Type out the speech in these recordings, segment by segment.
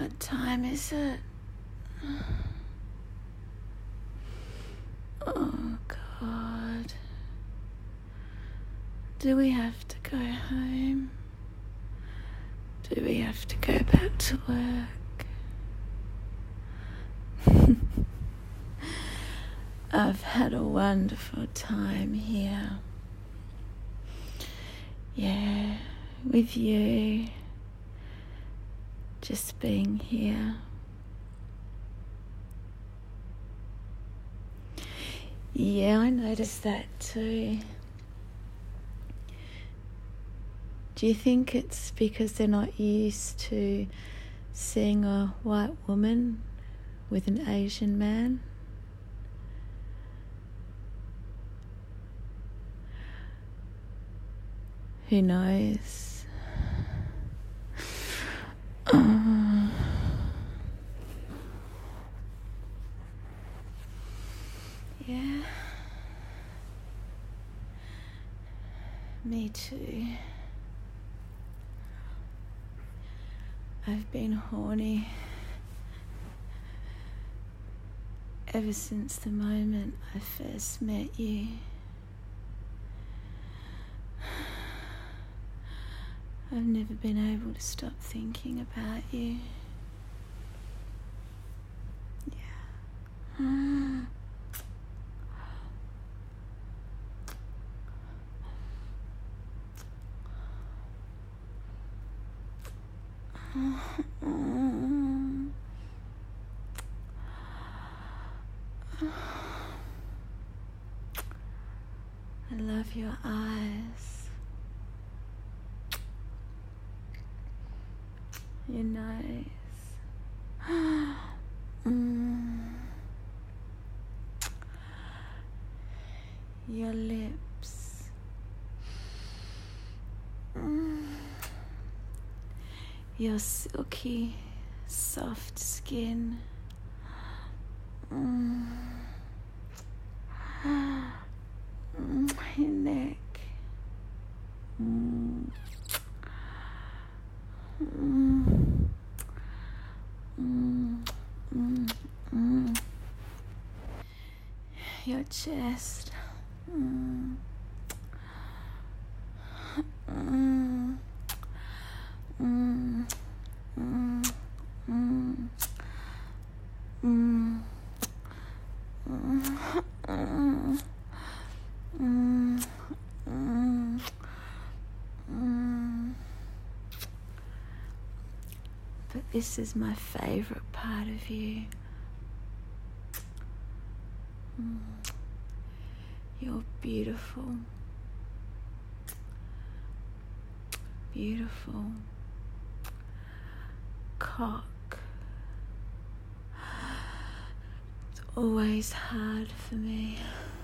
What time is it? Oh, God. Do we have to go home? Do we have to go back to work? I've had a wonderful time here. Yeah, with you. Just being here. Yeah, I noticed that too. Do you think it's because they're not used to seeing a white woman with an Asian man? Who knows? Yeah. Me too. I've been horny ever since the moment I first met you. I've never been able to stop thinking about you. Yeah. I love your eyes, your nose, your lips, your silky, soft skin. Your neck. Your chest. But this is my favorite part of you. You're beautiful. Beautiful. Cock. It's always hard for me.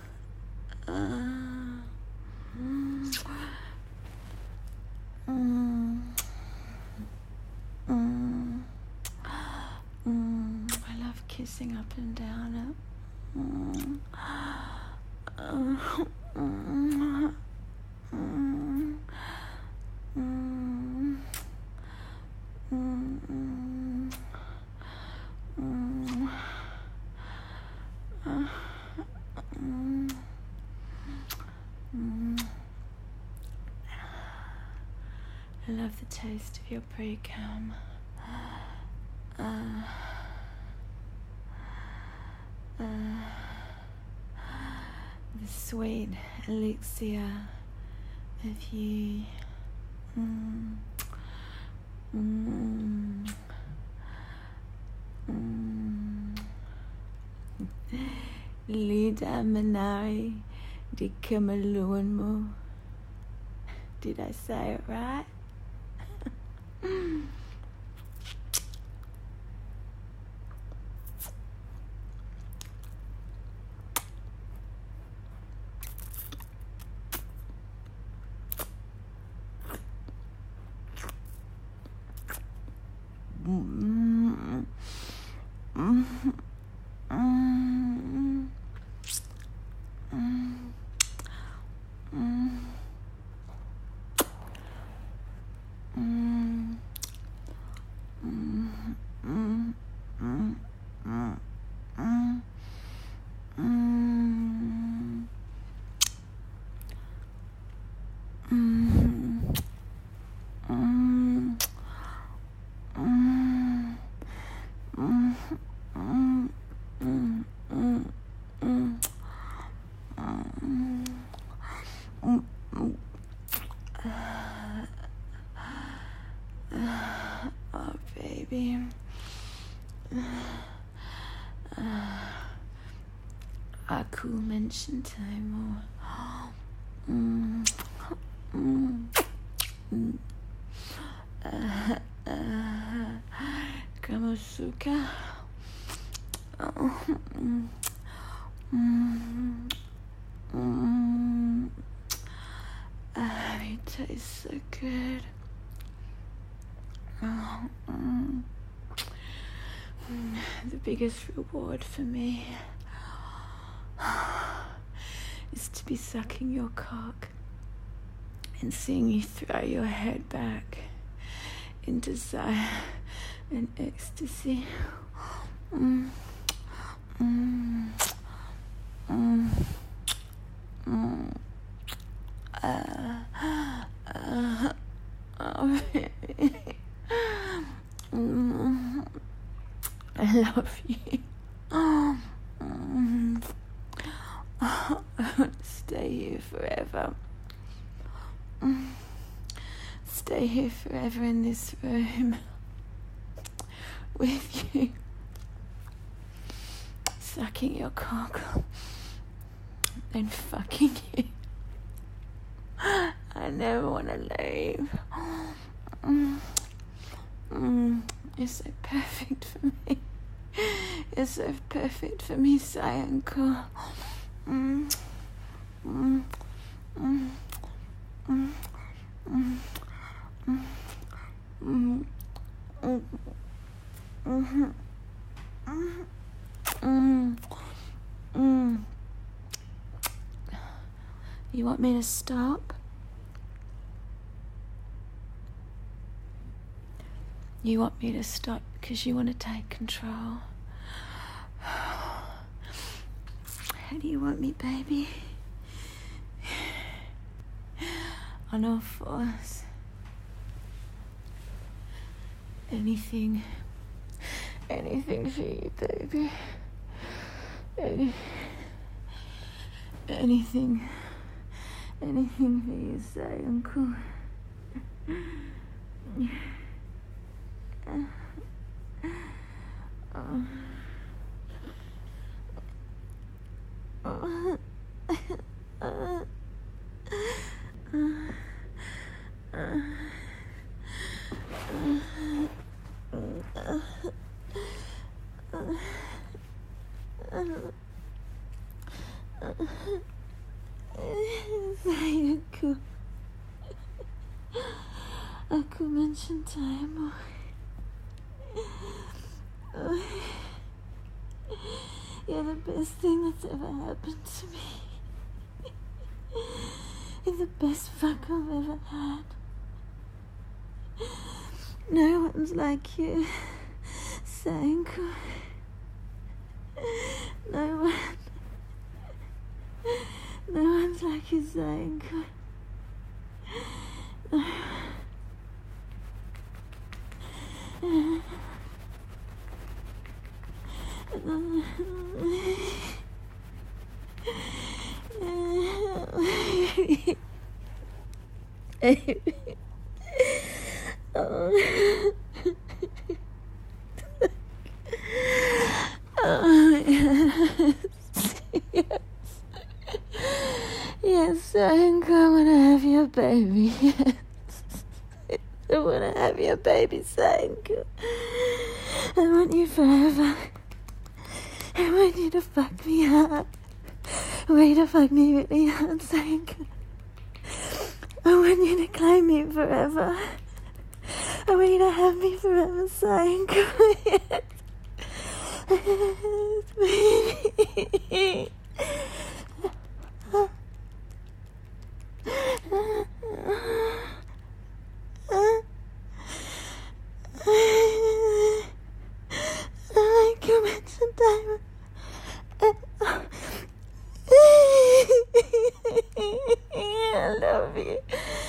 I love kissing up and down it. I love the taste of your pre-cum. The sweet elixir of you. Lida Manari di Kamaluanmu. Did I say it right? Oh, baby. Aku mention time Kamosuka. It tastes so good. The biggest reward for me is to be sucking your cock and seeing you throw your head back in desire and ecstasy. I love you. I want to stay here forever. Stay here forever in this room with you, sucking your cock and fucking you. I never want to leave. You're so perfect for me. You're so perfect for me, Sayanko. You want me to stop? You want me to stop because you want to take control? How do you want me, baby? On all fours. Anything for you, baby. Anything for you, say, Uncle. Aku mention time. You're the best thing that's ever happened to me. You're the best fuck I've ever had. No one's like you, Sanko. No one's like you, Sanko. No. Yes, I'm going to have your baby. Yes. I want to have your baby, Sanko. I want you forever. I want you to fuck me hard. I want you to fuck me really hard, Sanko. I want you to claim me forever. I want you to have me forever, Sanko. Yes. Baby. I love you.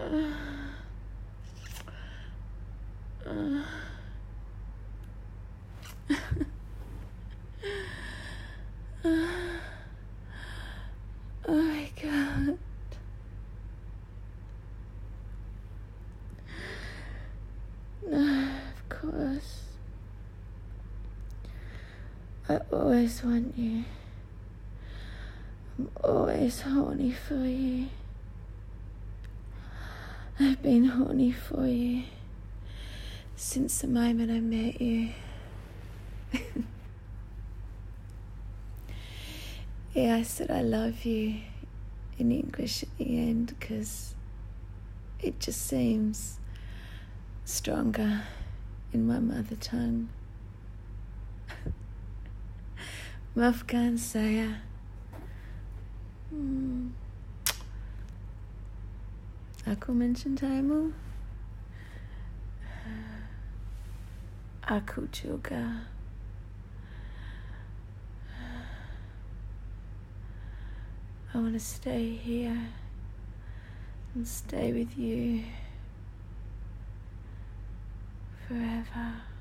Oh my God. No, of course. I always want you. I'm always horny for you. I've been horny for you since the moment I met you. Yeah, I said I love you in English at the end because it just seems stronger in my mother tongue. Maaf kan saya? Aku mencintaimu. Aku juga. I want to stay here and stay with you forever.